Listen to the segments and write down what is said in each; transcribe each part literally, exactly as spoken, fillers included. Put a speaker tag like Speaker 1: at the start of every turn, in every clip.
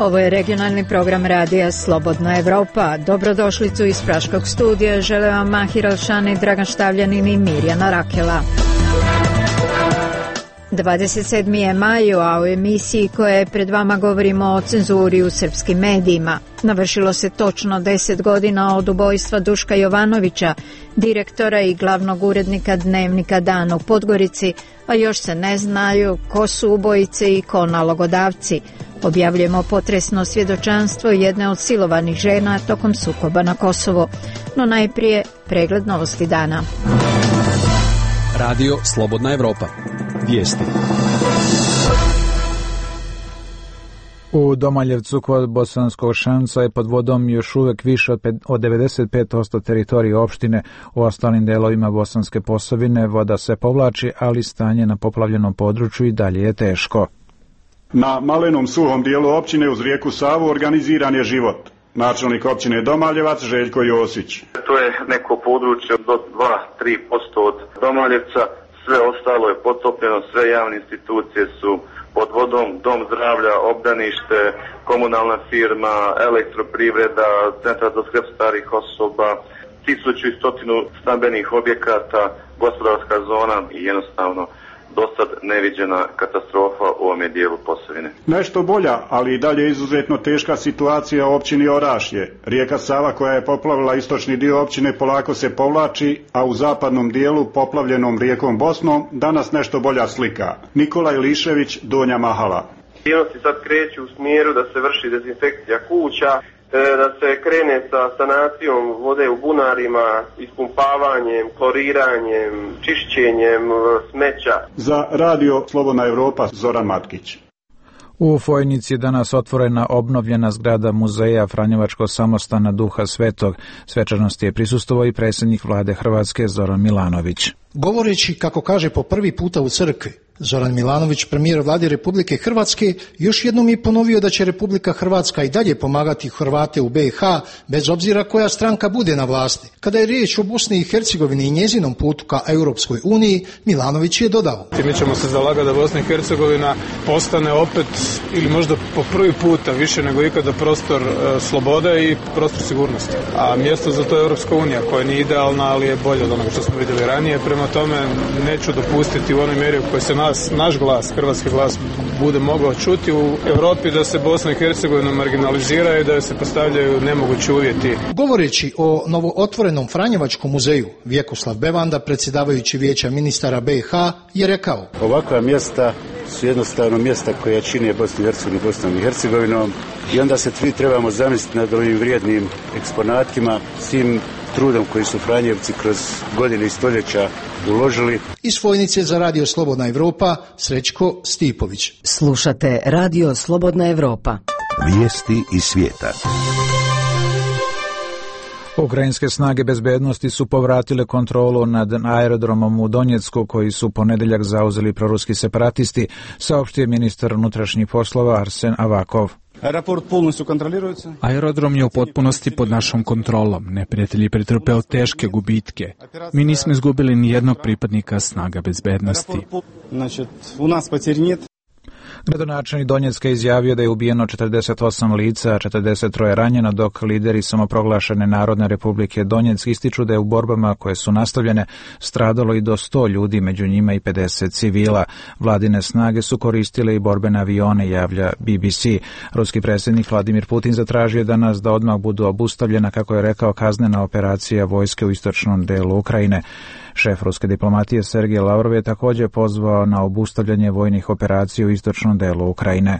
Speaker 1: Ovo je regionalni program radija Slobodna Evropa. Dobrodošlicu iz Praškog studija žele vam Mahir Alšani, Dragan Štavljanin i Mirjana Rakela. dvadeset sedmi je maj, a u emisiji koja je pred vama govorimo o cenzuri u srpskim medijima. Navršilo se točno deset godina od ubojstva Duška Jovanovića, direktora i glavnog urednika dnevnika Dan u Podgorici, a još se ne znaju ko su ubojice i ko nalogodavci. Objavljujemo potresno svjedočanstvo jedne od silovanih žena tokom sukoba na Kosovo. No najprije pregled novosti dana.
Speaker 2: Radio Slobodna Evropa. Vijesti.
Speaker 3: U Domaljevcu kod Bosanskog Šanca je pod vodom još uvijek više od devedeset pet posto teritorije opštine. U ostalim delovima Bosanske Posavine voda se povlači, ali stanje na poplavljenom području i dalje je teško.
Speaker 4: Na malenom suhom dijelu općine uz rijeku Savu organiziran je život. Načelnik općine Domaljevac Željko Josić.
Speaker 5: To je neko područje do dva do tri posto od Domaljevca. Sve ostalo je potopljeno, sve javne institucije su pod vodom, dom zdravlja, obdanište, komunalna firma, elektroprivreda, centar za skrb starih osoba, tisuću i stotinu stambenih objekata, gospodarska zona i jednostavno dosad neviđena katastrofa u ovome dijelu Posavine.
Speaker 4: Nešto bolja, ali i dalje izuzetno teška situacija u općini Orašje. Rijeka Sava koja je poplavila istočni dio općine polako se povlači, a u zapadnom dijelu poplavljenom rijekom Bosnom danas nešto bolja slika. Nikola Ilišević, Donja Mahala.
Speaker 6: Aktivnosti sad kreću u smjeru da se vrši dezinfekcija kuća, da se krene sa sanacijom vode u bunarima, ispumpavanjem, kloriranjem, čišćenjem smeća.
Speaker 4: Za radio Slobodna Evropa, Zoran Matkić.
Speaker 3: U Fojnici je danas otvorena obnovljena zgrada muzeja Franjevačkog samostana Duha Svetog. Svečanosti je prisustvovao i predsjednik vlade Hrvatske Zoran Milanović.
Speaker 7: Govoreći, kako kaže, po prvi puta u crkvi, Zoran Milanović, premijer vlade Republike Hrvatske, još jednom je ponovio da će Republika Hrvatska i dalje pomagati Hrvate u B i H, bez obzira koja stranka bude na vlasti. Kada je riječ o Bosni i Hercegovini i njezinom putu ka Europskoj uniji, Milanović je dodao:
Speaker 8: Mi ćemo se zalagati da Bosna i Hercegovina postane opet, ili možda po prvi puta više nego ikada, prostor e, slobode i prostor sigurnosti. A mjesto za to je Europska unija, koja nije idealna, ali je bolja od onoga što smo vidjeli ranije. Prema tome neću dopustiti u onoj mjeri u kojoj se nas, naš glas, hrvatski glas, bude mogao čuti u Europi da se Bosna i Hercegovina marginalizira i da se postavljaju nemogući uvjeti.
Speaker 7: Govoreći o novootvorenom Franjevačkom muzeju, Vjekoslav Bevanda, predsjedavajući vijeća ministara B i H, je rekao:
Speaker 9: Ovakva mjesta su jednostavno mjesta koja čine Bosnu i Hercegovinu Bosnom i Hercegovinom i onda se svi trebamo zamisliti nad ovim vrijednim eksponatima, svim trudom koji su Franjevci kroz godine i stoljeća uložili.
Speaker 7: Iz Fojnice za radio Slobodna Evropa, Srećko Stipović.
Speaker 10: Slušate radio Slobodna Evropa.
Speaker 11: Vijesti iz svijeta.
Speaker 3: Ukrajinske snage bezbednosti su povratile kontrolu nad aerodromom u Donjecku koji su ponedjeljak zauzeli proruski separatisti, saopštio ministar unutrašnjih poslova Arsen Avakov.
Speaker 12: Aerodrom je u potpunosti pod našom kontrolom. Neprijatelj je pretrpeo teške gubitke. Mi nismo izgubili ni jednog pripadnika snaga bezbednosti.
Speaker 3: Gradonačelnik Donjecka izjavio da je ubijeno četrdeset osam lica, a četrdeset tri ranjeno, dok lideri samoproglašene Narodne republike Donjeck ističu da je u borbama koje su nastavljene stradalo i do sto ljudi, među njima i pedeset civila. Vladine snage su koristile i borbene avione, javlja B B C. Ruski predsjednik Vladimir Putin zatražio danas da odmah budu obustavljena, kako je rekao, kaznena operacija vojske u istočnom delu Ukrajine. Šef ruske diplomatije Sergej Lavrov je također pozvao na obustavljanje vojnih operacija u istočnom delu Ukrajine.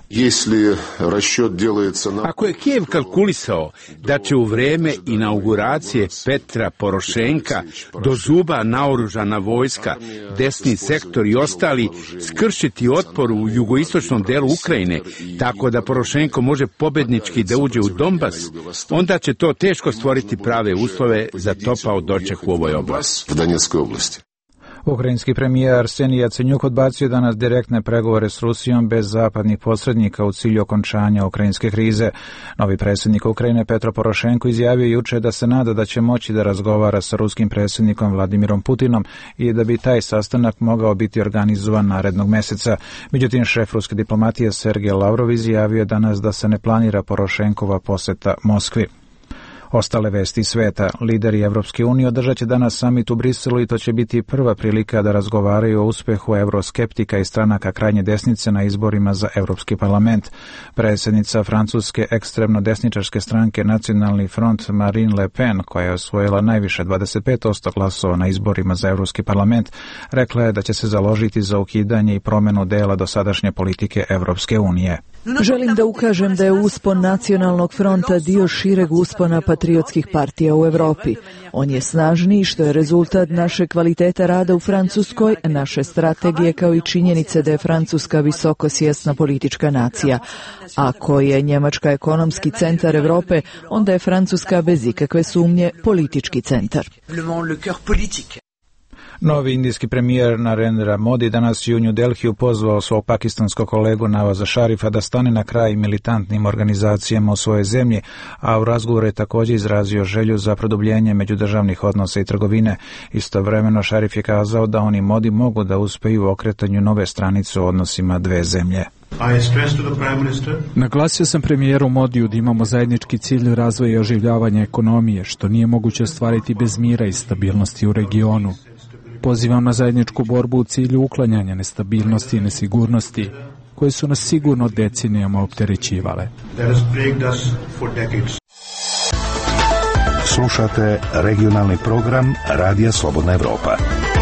Speaker 13: Ako je Kijev kalkulisao da će u vrijeme inauguracije Petra Porošenka do zuba naoružana vojska, desni sektor i ostali skršiti otpor u jugoistočnom delu Ukrajine, tako da Porošenko može pobjednički da uđe u Donbas, onda će to teško stvoriti prave uslove za topao doček u ovoj oblasti.
Speaker 3: Ukrajinski premijer Arsenij Jacenjuk odbacio danas direktne pregovore s Rusijom bez zapadnih posrednika u cilju okončanja ukrajinske krize. Novi predsjednik Ukrajine Petro Porošenko izjavio juče da se nada da će moći da razgovara sa ruskim predsjednikom Vladimirom Putinom i da bi taj sastanak mogao biti organizovan narednog mjeseca. Međutim, šef ruske diplomatije Sergej Lavrov izjavio danas da se ne planira Porošenkova posjeta Moskvi. Ostale vesti sveta. Lideri Evropske unije održat će danas samit u Briselu i to će biti prva prilika da razgovaraju o uspehu euroskeptika i stranaka krajnje desnice na izborima za Europski parlament. Predsjednica francuske ekstremno desničarske stranke Nacionalni front Marine Le Pen, koja je osvojila najviše dvadeset pet posto glasova na izborima za Europski parlament, rekla je da će se založiti za ukidanje i promjenu dela dosadašnje politike Evropske unije.
Speaker 14: Želim da ukažem da je uspon Nacionalnog fronta dio šireg uspona patriotskih partija u Europi. On je snažniji što je rezultat naše kvaliteta rada u Francuskoj, naše strategije kao i činjenice da je Francuska visoko svjesna politička nacija. Ako je Njemačka ekonomski centar Europe, onda je Francuska bez ikakve sumnje politički centar.
Speaker 3: Novi indijski premijer Narendra Modi danas je u New Delhiju pozvao svog pakistanskog kolegu Navaza Šarifa da stane na kraj militantnim organizacijama u svojoj zemlji, a u razgovoru je također izrazio želju za produbljenje međudržavnih odnosa i trgovine. Istovremeno Šarif je kazao da oni Modi mogu da uspeju u okretanju nove stranice u odnosima dve zemlje.
Speaker 12: Naglasio sam premijeru Modiju da imamo zajednički cilj razvoja i oživljavanja ekonomije, što nije moguće ostvariti bez mira i stabilnosti u regionu. Pozivam na zajedničku borbu u cilju uklanjanja nestabilnosti i nesigurnosti, koje su nas sigurno decenijama opterećivale.
Speaker 11: Slušate regionalni program Radija Slobodna Evropa.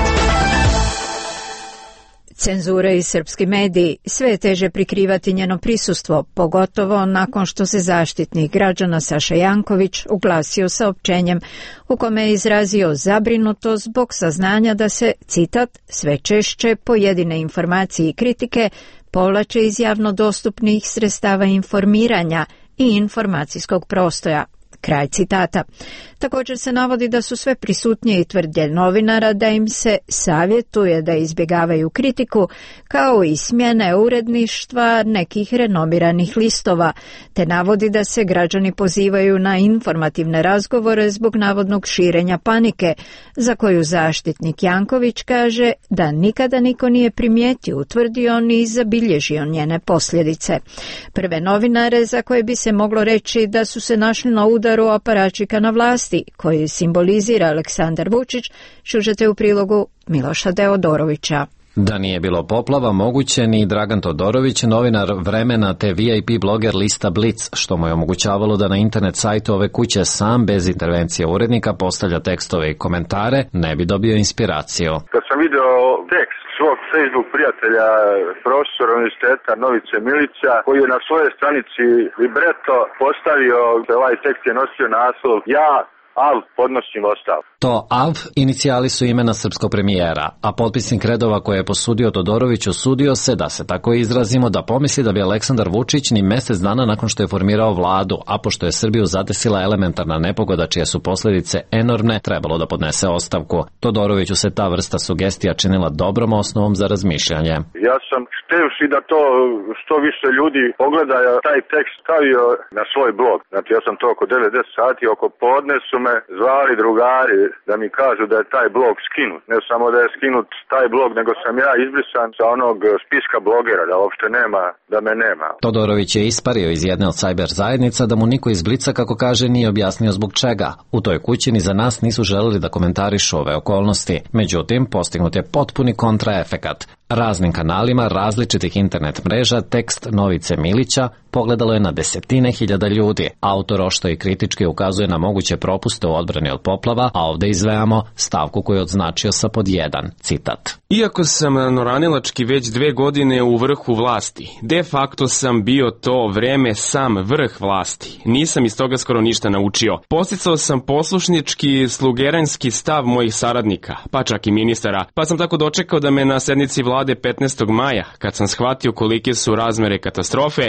Speaker 1: Cenzura i srpski mediji, sve je teže prikrivati njeno prisustvo, pogotovo nakon što se zaštitnik građana Saša Janković uglasio saopćenjem u kome je izrazio zabrinutost zbog saznanja da se, citat, sve češće pojedine informacije i kritike povlače iz javno dostupnih sredstava informiranja i informacijskog prostora. Kraj citata. Također se navodi da su sve prisutnije i tvrdnje novinara da im se savjetuje da izbjegavaju kritiku, kao i smjene uredništva nekih renomiranih listova, te navodi da se građani pozivaju na informativne razgovore zbog navodnog širenja panike, za koju zaštitnik Janković kaže da nikada niko nije primijetio, utvrdio ni zabilježio njene posljedice. Prve novinare za koje bi se moglo reći da su se našli na udaru aparačika na vlasti, koji simbolizira Aleksandar Vučić, čužete u prilogu Miloša Teodorovića.
Speaker 15: Da nije bilo poplava, moguće ni Dragan Todorović, novinar Vremena te V I P bloger lista Blic, što mu je omogućavalo da na internet sajtu ove kuće sam, bez intervencije urednika, postavlja tekstove i komentare, ne bi dobio inspiraciju.
Speaker 5: Kad sam video tekst svog Facebook prijatelja, profesora univerziteta Novice Milića, koji je na svojoj stranici Libreto postavio, ovaj tekst je nosio naslov Ja, Al, podnosim ostav.
Speaker 15: To A V inicijali su imena srpskog premijera, a potpisnik redova koje je posudio Todorović osudio se, da se tako izrazimo, da pomisli da bi Aleksandar Vučić ni mjesec dana nakon što je formirao vladu, a pošto je Srbiju zadesila elementarna nepogoda čije su posljedice enormne, trebalo da podnese ostavku. Todoroviću se ta vrsta sugestija činila dobrom osnovom za razmišljanje.
Speaker 5: Ja sam števši da to što više ljudi pogleda, taj tekst stavio na svoj blog. Znači ja sam to oko devedeset sati, oko podne su me zvali drugari da mi kažu da je taj blog skinut. Ne samo da je skinut taj blog, nego sam ja izbrisan sa onog spiska blogera, da uopšte nema, da me nema.
Speaker 15: Todorović je ispario iz jedne od sajber zajednica da mu niko iz Blica, kako kaže, nije objasnio zbog čega. U toj kući ni za nas nisu želeli da komentarišu ove okolnosti. Međutim, postignut je potpuni kontraefekat. Raznim kanalima različitih internet mreža tekst Novice Milića pogledalo je na desetine hiljada ljudi. Autor ošto i kritički ukazuje na moguće propuste u odbrani od poplava, a ovdje izvejamo stavku koju je odznačio sa pod jedan, citat.
Speaker 16: Iako sam noranilački već dve godine u vrhu vlasti, de facto sam bio to vreme sam vrh vlasti. Nisam iz toga skoro ništa naučio. Posticao sam poslušnički slugeranski stav mojih saradnika, pa čak i ministara, pa sam tako dočekao da me na sednici vlade petnaestog maja, kad sam shvatio kolike su razmere katastrofe, ponese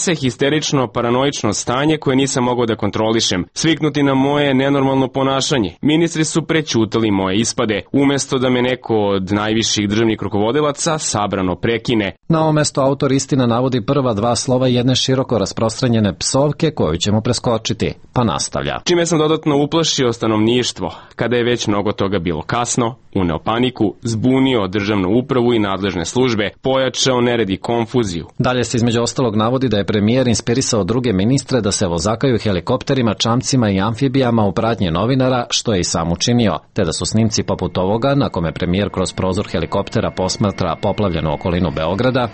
Speaker 16: se histerično paranoično stanje koje nisam mogao da kontrolišem, sviknuti na moje nenormalno ponašanje. Ministri su prećutali moje ispade, umesto da me neko od najviših državnih rukovodilaca sabrano prekine.
Speaker 15: Na ovo mesto autor istina navodi prva dva slova jedne široko rasprostranjene psovke koju ćemo preskočiti, pa nastavlja.
Speaker 16: Čime sam dodatno uplašio stanovništvo, kada je već mnogo toga bilo kasno, uneo paniku, zbunio državnu upravu i nadležne službe, pojačao nered i konfuziju.
Speaker 15: Dalje se između ostalog navodi da je premijer inspirisao druge ministre da se vozakaju helikopterima, čamcima i amfibijama u pratnji novinara, što je i sam učinio, te da su snimci poput ovoga, na kome premijer kroz prozor helikoptera posmatra poplavljenu okolinu Beograda,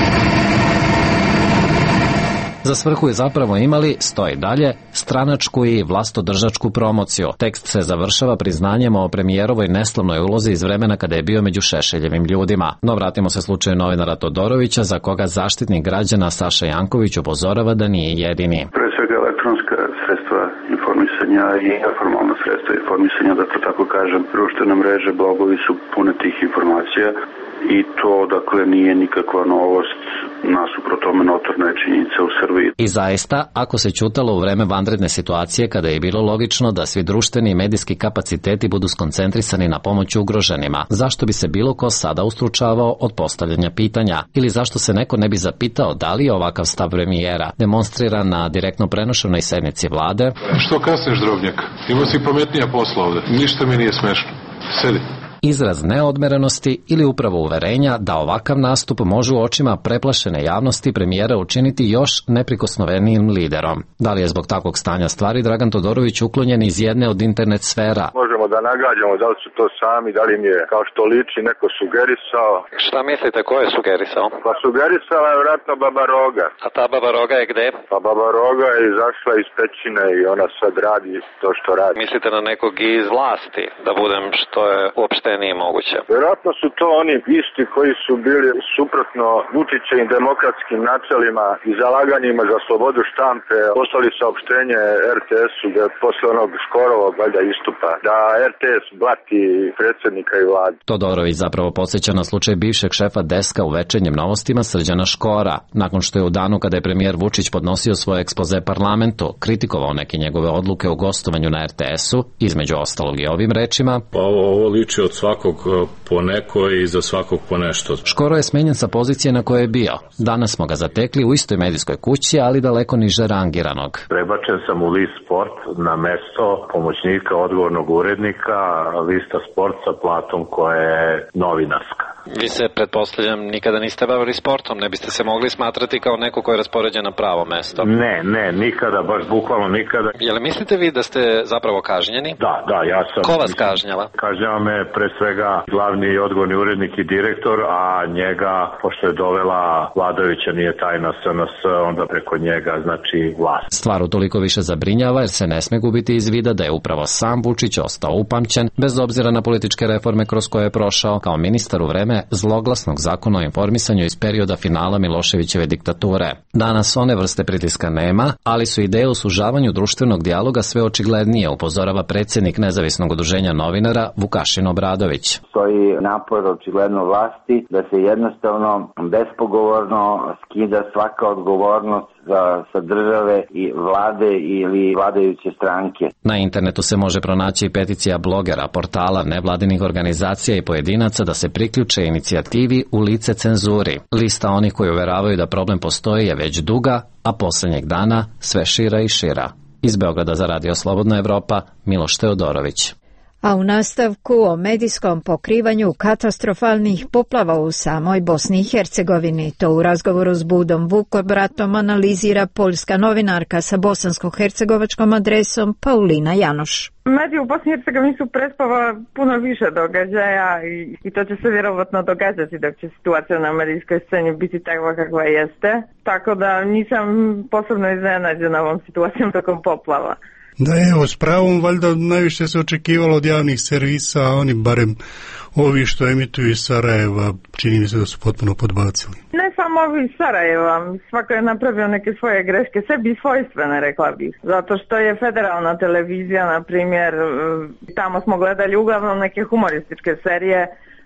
Speaker 15: za svrhu je zapravo imali, stoji dalje, stranačku i vlastodržačku promociju. Tekst se završava priznanjem o premijerovoj neslavnoj ulozi iz vremena kada je bio među Šešeljevim ljudima. No vratimo se slučaju novinara Todorovića, za koga zaštitnik građana Saša Janković upozorava da nije jedini.
Speaker 17: Pre svega elektronska sredstva informisanja i neformalna sredstva informisanja, da to tako kažem, društvene mreže, blogovi su pune tih informacija i to, dakle, nije nikakva novost. Nasuprot tome notorna je činjenica u Srbiji.
Speaker 15: I zaista, ako se ćutalo u vreme vanredne situacije kada je bilo logično da svi društveni i medijski kapaciteti budu skoncentrisani na pomoć ugroženima, zašto bi se bilo ko sada ustručavao od postavljanja pitanja? Ili zašto se neko ne bi zapitao da li je ovakav stav premijera demonstriran na direktno prenošenoj sednici vlade?
Speaker 18: Što kasniš, drobnjak? Imao si pametnija posla ovde. Ništa mi nije smešno. Sedi.
Speaker 15: Izraz neodmerenosti ili upravo uverenja da ovakav nastup može u očima preplašene javnosti premijera učiniti još neprikosnovenijim liderom. Da li je zbog takvog stanja stvari Dragan Todorović uklonjen iz jedne od internet sfera?
Speaker 19: Možemo da nagađamo da li su to sami, da li im je, kao što liči, neko sugerisao.
Speaker 15: Šta mislite, ko je sugerisao?
Speaker 19: Pa sugerisala je vjerojatno Baba Roga.
Speaker 15: A ta Baba Roga je gde?
Speaker 19: Pa Baba Roga je izašla iz pećine i ona sad radi to što radi.
Speaker 15: Mislite na nekog iz vlasti, da budem što je uopšte nije moguće?
Speaker 19: Vjerojatno su to oni isti koji su bili suprotno Vučićevim demokratskim načelima i zalaganjima za slobodu štampe poslali saopštenje er te esu da posle onog Škorovog valjda istupa, da er te es blati predsjednika i vladu.
Speaker 15: Todorović zapravo podsjeća na slučaj bivšeg šefa deska u Večernjim novostima Srđana Škora, nakon što je u danu kada je premijer Vučić podnosio svoj ekspoze parlamentu, kritikovao neke njegove odluke u gostovanju na er te esu, između ostalog i ovim rečima:
Speaker 18: Pa ovo, ovo liči od svakog po neko i za svakog po nešto.
Speaker 15: Škoro je smenjen sa pozicije na kojoj je bio. Danas smo ga zatekli u istoj medijskoj kući, ali daleko niže rangiranog.
Speaker 20: Prebačen sam u list Sport na mesto pomoćnika odgovornog urednika lista Sport sa platom koja je novinarska.
Speaker 15: Vi se, pretpostavljam, nikada niste bavili sportom, ne biste se mogli smatrati kao neko ko je raspoređen na pravo mesto?
Speaker 20: Ne, ne, nikada, baš bukvalno nikada.
Speaker 15: Jel mislite vi da ste zapravo kažnjeni?
Speaker 20: Da, da, ja sam.
Speaker 15: Ko vas kažnjava?
Speaker 20: Kažnjava me pre svega glavni odgovorni urednik i direktor, a njega, pošto je dovela vladajuća, nije tajna es en es, onda preko njega, znači vlast.
Speaker 15: Stvar utoliko više zabrinjava jer se ne sme gubiti iz vida da je upravo sam Vučić ostao upamćen, bez obzira na političke reforme kroz koje je prošao, kao ministar u vreme zloglasnog zakona o informisanju iz perioda finala Miloševićeve diktature. Danas one vrste pritiska nema, ali su ideje o sužavanju društvenog dijaloga sve očiglednije, upozorava predsjednik Nezavisnog udruženja novinara Vukašin Obradović.
Speaker 21: Stoji napor očigledno vlasti da se jednostavno bespogovorno skida svaka odgovornost za, sa države i vlade ili vladajuće stranke.
Speaker 15: Na internetu se može pronaći i peticija blogera, portala, nevladinih organizacija i pojedinaca da se priključe inicijativi U lice cenzuri. Lista onih koji uveravaju da problem postoji je već duga, a posljednjeg dana sve šira i šira. Iz Beograda za Radio Slobodna Evropa, Miloš Teodorović.
Speaker 1: A u nastavku o medijskom pokrivanju katastrofalnih poplava u samoj Bosni i Hercegovini. To u razgovoru s Budom Vukobratom analizira poljska novinarka sa bosansko-hercegovačkom adresom Paulina Janoš.
Speaker 22: Mediji u Bosni i Hercegovini su prespava puno više događaja i, i to će se vjerovatno događati dok će situacija na medijskoj sceni biti takva kakva jeste. Tako da nisam posebno iznenađena ovom situacijom tokom poplava.
Speaker 23: Da, evo, s pravom valjda najviše se očekivalo od javnih servisa, a oni barem ovi što emituju iz Sarajeva, čini mi se da su potpuno podbacili.
Speaker 22: Ne samo ovi iz Sarajeva, svako je napravio neke svoje greške, sebi svojstvene, rekla bih. Zato što je federalna televizija, na primjer, tamo smo gledali uglavnom neke humorističke serije,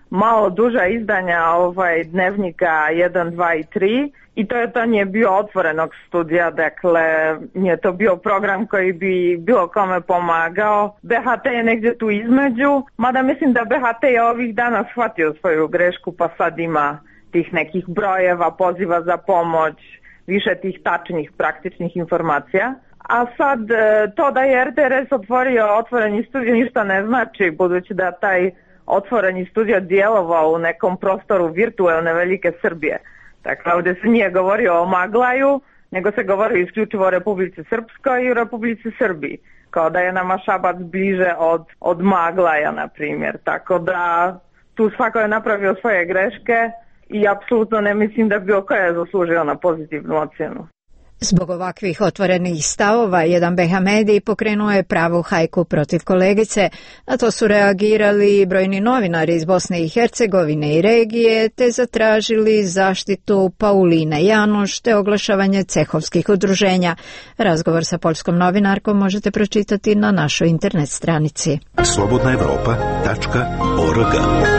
Speaker 22: malo duža izdanja ovaj dnevnika jedan, dva i tri i to je to nije bio otvorenog studija, dakle nije to bio program koji bi bilo kome pomagao. B H T je negdje tu između, mada mislim da B H T je ovih dana shvatio svoju grešku pa sad ima tih nekih brojeva, poziva za pomoć, više tih tačnih praktičnih informacija. A sad to da je R T R S otvorio otvoreni studio ništa ne znači, budući da taj otvoreni studio djelovao u nekom prostoru virtualne velike Srbije. Dakle, ovdje se nije govorio o Maglaju, nego se govori isključivo o Republici Srpskoj i o Republici Srbiji. Kao da je nama Šabac bliže od, od Maglaja, na primjer. Tako da tu svako je napravio svoje greške i apsolutno ne mislim da bi bilo koja je zaslužio na pozitivnu ocjenu.
Speaker 1: Zbog ovakvih otvorenih stavova, jedan B H medij pokrenuo je pravu hajku protiv kolegice, a to su reagirali brojni novinari iz Bosne i Hercegovine i regije, te zatražili zaštitu Pauline Janoš te oglašavanje cehovskih udruženja. Razgovor sa poljskom novinarkom možete pročitati na našoj internet stranici.
Speaker 11: slobodna evropa tačka org.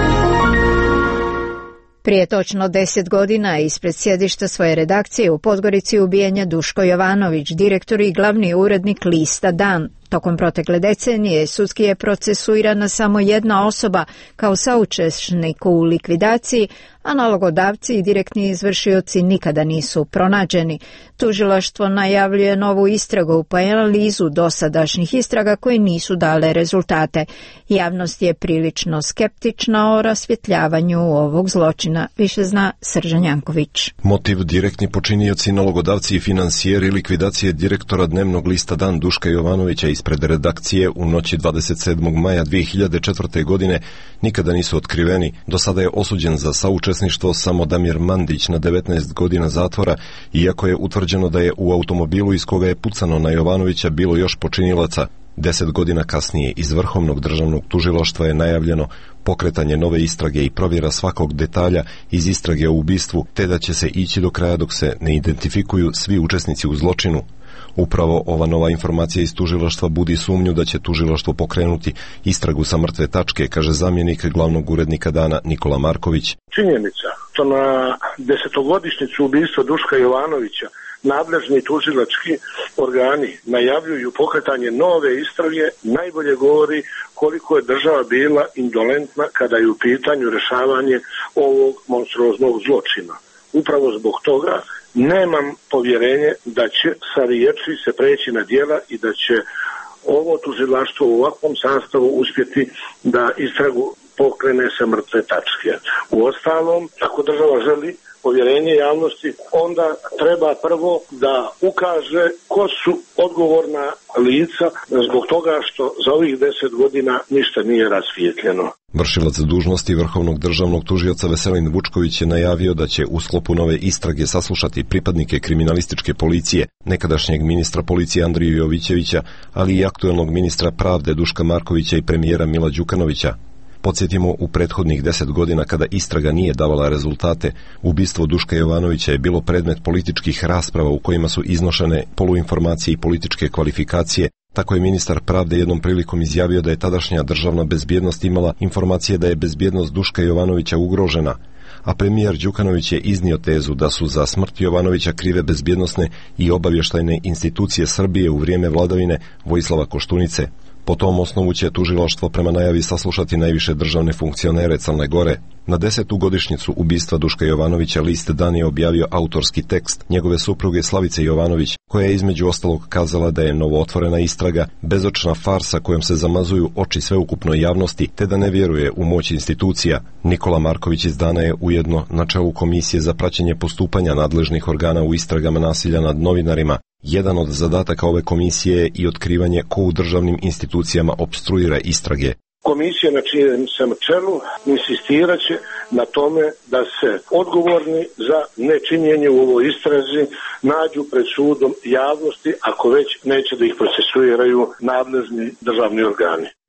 Speaker 1: Prije točno deset godina ispred sjedišta svoje redakcije u Podgorici ubijen je Duško Jovanović, direktor i glavni urednik lista Dan. Tokom protekle decenije sudski je procesuirana samo jedna osoba kao saučesnik u likvidaciji, a nalogodavci i direktni izvršioci nikada nisu pronađeni. Tužilaštvo najavljuje novu istragu pa analizu dosadašnjih istraga koje nisu dale rezultate. Javnost je prilično skeptična o rasvjetljavanju ovog zločina, više zna Sržan Janković.
Speaker 2: Motiv direktni počinioci, nalogodavci i finansijeri likvidacije direktora dnevnog lista Dan Duška Jovanovića ispred redakcije u noći dvadeset sedmog maja dvije hiljade četvrte. godine nikada nisu otkriveni. Do sada je osuđen za saučesništvo samo Damir Mandić na devetnaest godina zatvora, iako je utvrđeno da je u automobilu iz koga je pucano na Jovanovića bilo još počinilaca. Deset godina kasnije iz Vrhovnog državnog tužilaštva je najavljeno pokretanje nove istrage i provjera svakog detalja iz istrage o ubistvu, te da će se ići do kraja dok se ne identifikuju svi učesnici u zločinu. Upravo ova nova informacija iz tužilaštva budi sumnju da će tužilaštvo pokrenuti istragu sa mrtve tačke, kaže zamjenik glavnog urednika Dana Nikola Marković.
Speaker 4: Činjenica što na desetogodišnjicu ubistva Duška Jovanovića nadležni tužilački organi najavljuju pokretanje nove istrage najbolje govori koliko je država bila indolentna kada je u pitanju rješavanje ovog monstruoznog zločina. Upravo zbog toga nemam povjerenje da će sa riječi se preći na djela i da će ovo tužilaštvo u ovakvom sastavu uspjeti da istragu pokrene sa mrtve tačke. Uostalom, ako država želi povjerenje javnosti, onda treba prvo da ukaže ko su odgovorna lica zbog toga što za ovih deset godina ništa nije rasvijetljeno.
Speaker 2: Vršilac dužnosti Vrhovnog državnog tužioca Veselin Vučković je najavio da će u sklopu nove istrage saslušati pripadnike kriminalističke policije, nekadašnjeg ministra policije Andriju Jovićevića, ali i aktuelnog ministra pravde Duška Markovića i premijera Mila Đukanovića. Podsjetimo, u prethodnih deset godina kada istraga nije davala rezultate, ubistvo Duška Jovanovića je bilo predmet političkih rasprava u kojima su iznošene poluinformacije i političke kvalifikacije. Tako je ministar pravde jednom prilikom izjavio da je tadašnja državna bezbjednost imala informacije da je bezbjednost Duška Jovanovića ugrožena, a premijer Đukanović je iznio tezu da su za smrt Jovanovića krive bezbjednosne i obavještajne institucije Srbije u vrijeme vladavine Vojislava Koštunice. Po tom osnovu će tužilaštvo prema najavi saslušati najviše državne funkcionere Crne Gore. Na desetu godišnjicu ubistva Duška Jovanovića list Dan je objavio autorski tekst njegove supruge Slavice Jovanović, koja je između ostalog kazala da je novootvorena istraga bezočna farsa kojom se zamazuju oči sveukupnoj javnosti, te da ne vjeruje u moć institucija. Nikola Marković iz Dana je ujedno na čelu Komisije za praćenje postupanja nadležnih organa u istragama nasilja nad novinarima. Jedan od zadataka ove komisije je i otkrivanje ko u državnim institucijama opstruira istrage.
Speaker 4: Komisija na čijem sam čelu insistirat će na tome da se odgovorni za nečinjenje u ovoj istrazi nađu pred sudom javnosti, ako već neće da ih procesuiraju nadležni državni organi.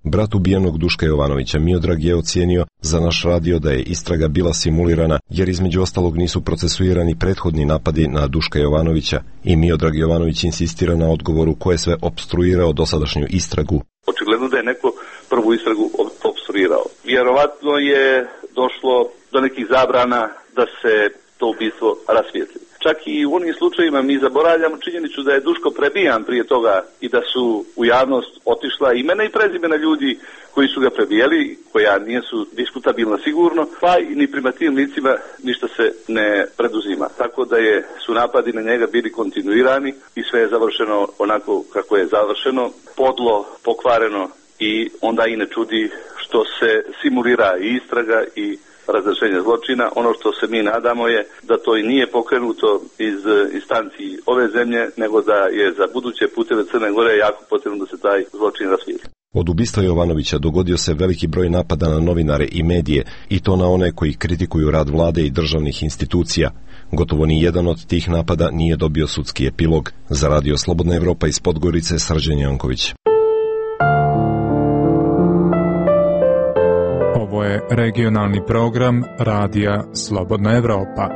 Speaker 2: Brat ubijenog Duška Jovanovića, Miodrag, je ocijenio za naš radio da je istraga bila simulirana, jer između ostalog nisu procesuirani prethodni napadi na Duška Jovanovića i Miodrag Jovanović insistira na odgovoru ko je sve opstruirao dosadašnju istragu.
Speaker 6: Očigledno da je neko prvu istragu opstruirao. Vjerovatno je došlo do nekih zabrana da se to ubistvo rasvijetli. Čak i u onim slučajima mi zaboravljamo činjenicu da je Duško prebijan prije toga i da su u javnost otišla imena i prezimena ljudi koji su ga prebijali, koja nisu diskutabilna sigurno, pa i ni prema tim licima ništa se ne preduzima. Tako da je, su napadi na njega bili kontinuirani i sve je završeno onako kako je završeno, podlo, pokvareno i onda i ne čudi što se simulira i istraga i razrešenja zločina. Ono što se mi nadamo je da to i nije pokrenuto iz instanciji ove zemlje, nego da je za buduće puteve Crne Gore jako potrebno da se taj zločin rasvijetli.
Speaker 2: Od ubistva Jovanovića dogodio se veliki broj napada na novinare i medije, i to na one koji kritikuju rad vlade i državnih institucija. Gotovo ni jedan od tih napada nije dobio sudski epilog. Za Radio Slobodna Evropa iz Podgorice, Srđan Janković.
Speaker 12: Ovo je regionalni program Radija Slobodna Evropa.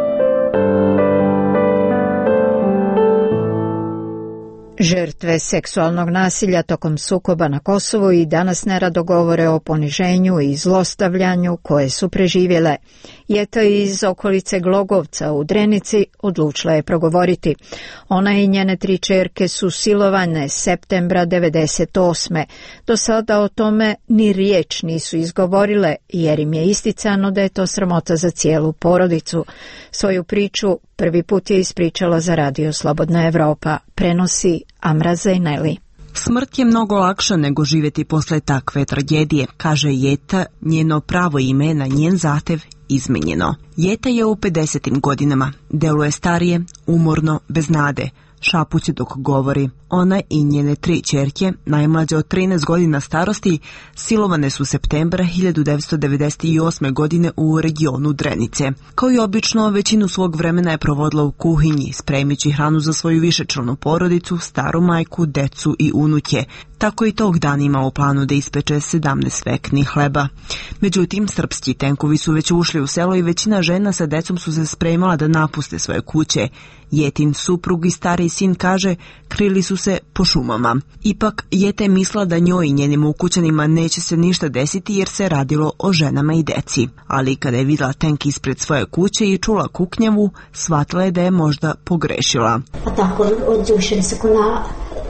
Speaker 1: Žrtve seksualnog nasilja tokom sukoba na Kosovu i danas nerado govore o poniženju i zlostavljanju koje su preživjele. Jeta iz okolice Glogovca u Drenici odlučila je progovoriti. Ona i njene tri čerke su silovane septembra devedeset osme. Do sada o tome ni riječ nisu izgovorile, jer im je isticano da je to sramota za cijelu porodicu. Svoju priču prvi put je ispričala za Radio Slobodna Evropa. Prenosi Amra Zajneli.
Speaker 8: Smrt je mnogo lakša nego živjeti posle takve tragedije, kaže Jeta, njeno pravo ime na njen zahtev izmenjeno. Jeta je u pedesetim godinama, deluje starije, umorno, bez nade, šapuće dok govori. Ona i njene tri ćerke, najmlađe od trinaest godina starosti, silovane su septembra hiljadu devetsto devedeset osme. godine u regionu Drenice. Kao i obično, većinu svog vremena je provodila u kuhinji, spremići hranu za svoju višečlanu porodicu, staru majku, decu i unuke. Tako i tog dana ima u planu da ispeče sedamnaest vekni hleba. Međutim, srpski tenkovi su već ušli u selo i većina žena sa decom su se spremala da napuste svoje kuće. Jetin suprug i stari sin, kaže, krili su se po šumama. Ipak, Jeta je mislila da njoj i njenim ukućanima neće se ništa desiti jer se radilo o ženama i deci. Ali kada je vidjela tenk ispred svoje kuće i čula kuknjavu, shvatila je da je možda pogrešila.
Speaker 9: Pa tako, odjušili se ko na...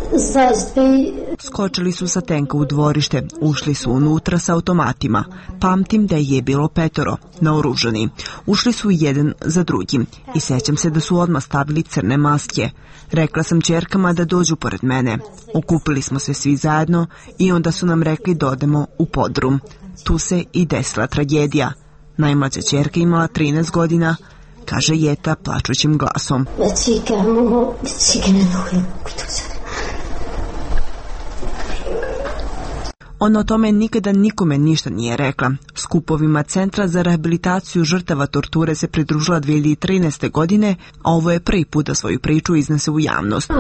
Speaker 8: Skočili su sa tenka u dvorište, ušli su unutra sa automatima. Pamtim da je bilo petoro, naoružani. Ušli su jedan za drugim i sećam se da su odmah stavili crne maske. Rekla sam ćerkama da dođu pored mene. Okupili smo se svi zajedno i onda su nam rekli da odemo u podrum. Tu se i desila tragedija. Najmlađa ćerka imala trinaest godina, kaže Jeta plačućim glasom. Ona o tome nikada nikome ništa nije rekla. Skupovima Centra za rehabilitaciju žrtava torture se pridružila dve hiljade trinaeste. godine, a ovo je prvi put da svoju priču iznese u javnost.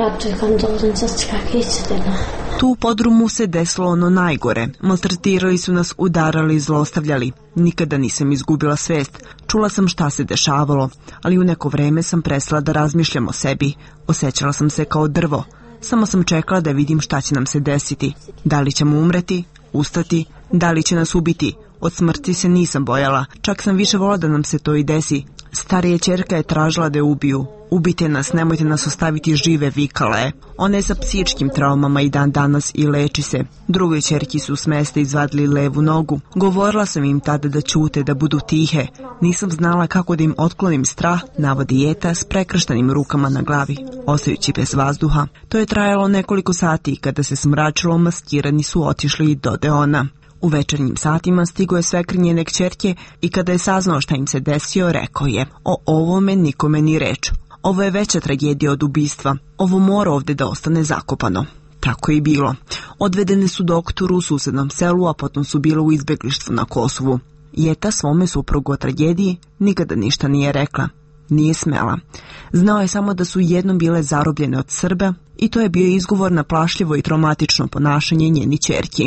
Speaker 8: Tu u podrumu se desilo ono najgore. Maltretirali su nas, udarali, zlostavljali. Nikada nisam izgubila svest. Čula sam šta se dešavalo, ali u neko vreme sam prestala da razmišljam o sebi. Osjećala sam se kao drvo. Samo sam čekala da vidim šta će nam se desiti. Da li ćemo umreti, ustati, da li će nas ubiti. Od smrti se nisam bojala, čak sam više volila da nam se to i desi. Starija ćerka je tražila da je ubiju. Ubite nas, nemojte nas ostaviti žive, vikala je. Ona je sa psihičkim traumama i dan danas i leči se. Drugoj ćerki su s mesta izvadili levu nogu. Govorila sam im tada da ćute, da budu tihe. Nisam znala kako da im otklonim strah, navodi Jeta s prekrštenim rukama na glavi, ostajući bez vazduha. To je trajalo nekoliko sati, kada se smračilo, maskirani su otišli, dode ona. U večernjim satima stigo je svekr njene kćerke i kada je saznao šta im se desio, rekao je: o ovome nikome ni reč. Ovo je veća tragedija od ubistva. Ovo mora ovde da ostane zakopano. Tako je i bilo. Odvedene su doktoru u susednom selu, a potom su bile u izbeglištvu na Kosovu. Jeta svome suprugu o tragediji nikada ništa nije rekla. Nije smela. Znao je samo da su jednom bile zarobljene od Srba I to je bio izgovor na plašljivo i traumatično ponašanje njeni ćerki.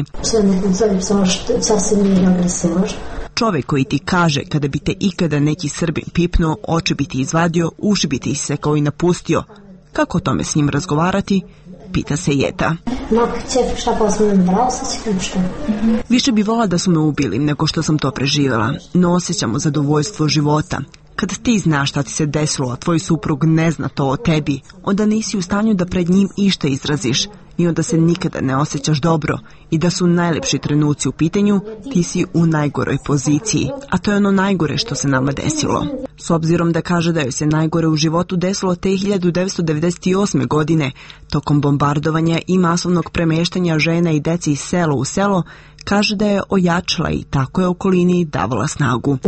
Speaker 8: Čovek koji ti kaže kada bi te ikada neki Srbin pipnuo, oči bi ti izvadio, uši bi ti isekao i napustio. Kako o tome s njim razgovarati? Pita se Jeta. Više bi volila da su me ubili nego što sam to preživjela, no osjećamo zadovoljstvo života. Kada ti znaš šta ti se desilo, a tvoj suprug ne zna to o tebi, onda nisi u stanju da pred njim išta izraziš i onda se nikada ne osjećaš dobro i da su najlepši trenuci u pitanju, ti si u najgoroj poziciji, a to je ono najgore što se nama desilo. S obzirom da kaže da joj se najgore u životu desilo te hiljadu devetsto devedeset osme. godine, tokom bombardovanja i masovnog premeštanja žena i dece iz sela u selo, kaže da je ojačala i tako je okolini davala snagu.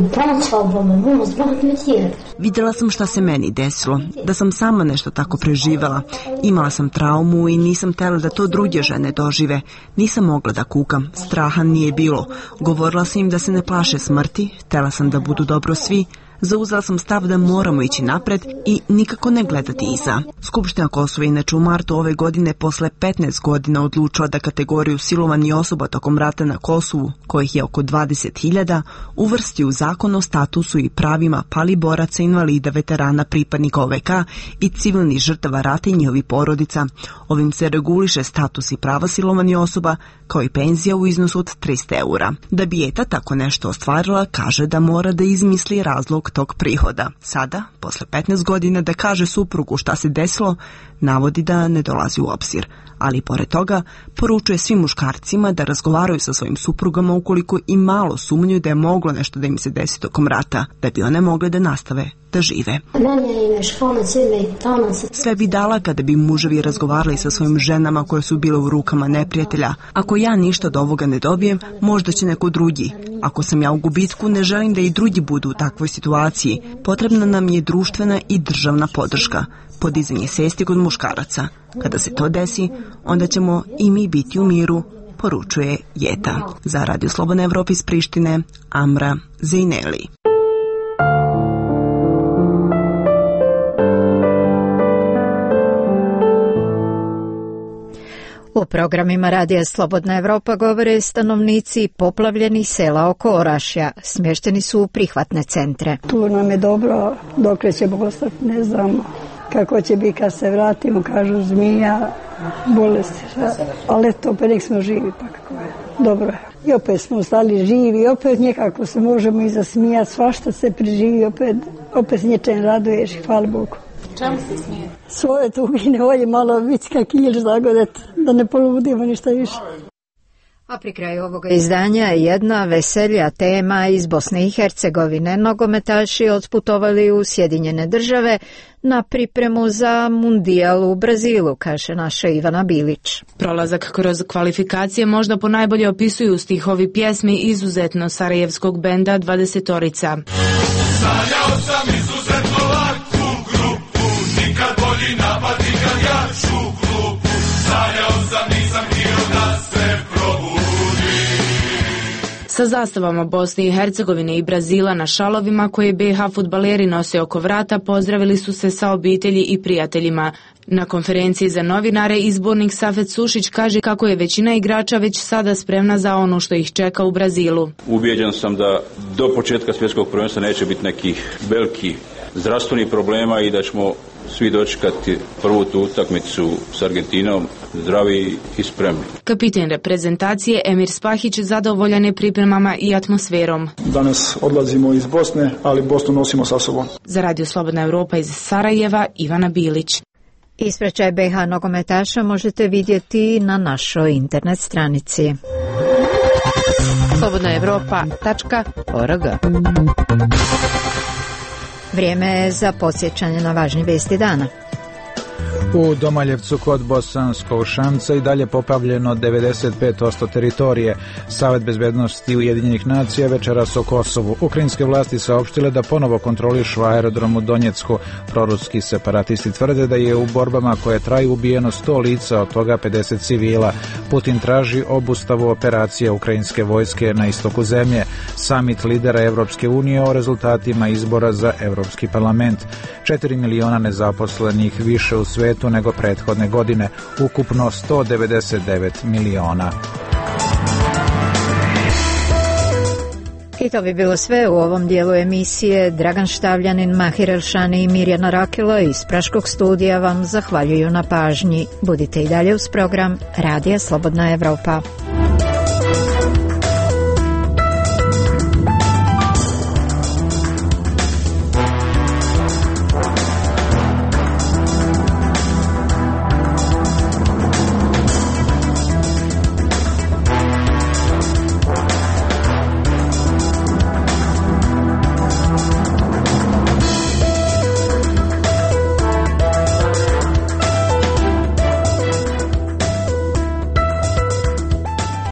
Speaker 8: Vidjela sam šta se meni desilo, da sam sama nešto tako preživela. Imala sam traumu i nisam htjela da to druge žene dožive. Nisam mogla da kukam, straha nije bilo. Govorila sam im da se ne plaše smrti, htjela sam da budu dobro svi. Zauzela sam stav da moramo ići napred i nikako ne gledati iza. Skupština Kosova inače u martu ove godine posle petnaest godina odlučila da kategoriju silovanih osoba tokom rata na Kosovu, kojih je oko dvadeset hiljada, uvrsti u zakon o statusu i pravima pali boraca, invalida, veterana, pripadnika O V K i civilnih žrtava rata i njihovih porodica. Ovim se reguliše status i prava silovanih osoba, kao i penzija u iznosu od trista eura. Da bi Jeta tako nešto ostvarila, kaže da mora da izmisli razlog tog prihoda. Sada, posle petnaest godina, da kaže suprugu šta se desilo, navodi da ne dolazi u obzir. Ali pored toga, poručuje svim muškarcima da razgovaraju sa svojim suprugama ukoliko i malo sumnjuju da je moglo nešto da im se desi tokom rata, da bi one mogle da nastave da žive. Sve bi dala kada bi muževi razgovarali sa svojim ženama koje su bile u rukama neprijatelja. Ako ja ništa od ovoga ne dobijem, možda će neko drugi. Ako sam ja u gubitku, ne želim da i drugi budu u takvoj situaciji. Potrebna nam je društvena i državna podrška, podizanje svesti kod muškaraca. Kada se to desi, onda ćemo i mi biti u miru, poručuje Jeta. Za Radio Slobodna Evropa iz Prištine, Amra Zejneli.
Speaker 1: U programima Radija Slobodna Evropa govore stanovnici poplavljenih sela oko Orašja. Smješteni su u prihvatne centre.
Speaker 7: Tu nam je dobro, dokle ćemo ostati, ne znamo. Kako će biti kad se vratimo, kažu zmija, bolesti, ali to opet nek smo živi, pa kako je. Dobro je. I opet smo ostali živi, opet nekako se možemo i zasmijati, svašta se preživi, opet, opet s nječem raduješ, hvala Bogu.
Speaker 10: Čemu se smije?
Speaker 7: Svoje tugi ne volje malo vicka kilj zagodet, da ne poludimo ništa više.
Speaker 1: A pri kraju ovoga izdanja je jedna veselja tema iz Bosne i Hercegovine. Nogometaši odputovali u Sjedinjene države na pripremu za mundijal u Brazilu, kaže naša Ivana Bilić.
Speaker 10: Prolazak kroz kvalifikacije možda ponajbolje opisuju stihovi pjesmi izuzetno sarajevskog benda dvadesetorica.
Speaker 13: Sanjao sam izuzetno laku grupu, nikad bolji napad, nikad jaču klupu. Sanjao sam, nisam htio da se probudi.
Speaker 10: Sa zastavama Bosne i Hercegovine i Brazila na šalovima koje B H fudbaleri nose oko vrata pozdravili su se sa obitelji i prijateljima. Na konferenciji za novinare izbornik Safet Sušić kaže kako je većina igrača već sada spremna za ono što ih čeka u Brazilu.
Speaker 24: Ubijeđen sam da do početka svjetskog prvenstva neće biti nekih velikih zdravstvenih problema i da ćemo svi dočekati prvu tu utakmicu s Argentinom zdravi i spremni.
Speaker 10: Kapiten reprezentacije Emir Spahić zadovoljan je pripremama i atmosferom.
Speaker 25: Danas odlazimo iz Bosne, ali Bosnu nosimo sa sobom.
Speaker 10: Za Radio Slobodna Evropa iz Sarajeva, Ivana Bilić.
Speaker 1: Ispraćaj B H nogometaša možete vidjeti na našoj internet stranici slobodna evropa tačka org. Vrijeme je za podsjećanje na važne vesti dana.
Speaker 3: U Domaljevcu kod Bosanskog Šamca i dalje poplavljeno devedeset pet posto teritorije. Savet bezbednosti Ujedinjenih nacija večeras o Kosovu. Ukrajinske vlasti saopštile da ponovo kontrolišu aerodrom u Donjecku. Proruski separatisti tvrde da je u borbama koje traju ubijeno sto lica, od toga pedeset civila. Putin traži obustavu operacije ukrajinske vojske na istoku zemlje. Samit lidera Evropske unije o rezultatima izbora za Evropski parlament. četiri miliona nezaposlenih više u svetu svetu nego prethodne godine, ukupno sto devedeset devet miliona.
Speaker 1: I to bi bilo sve u ovom dijelu emisije. Dragan Štavljanin, Mahir Elšani i Mirjana Rakela iz Praškog studija vam zahvaljuju na pažnji. Budite i dalje uz program Radija Slobodna Evropa.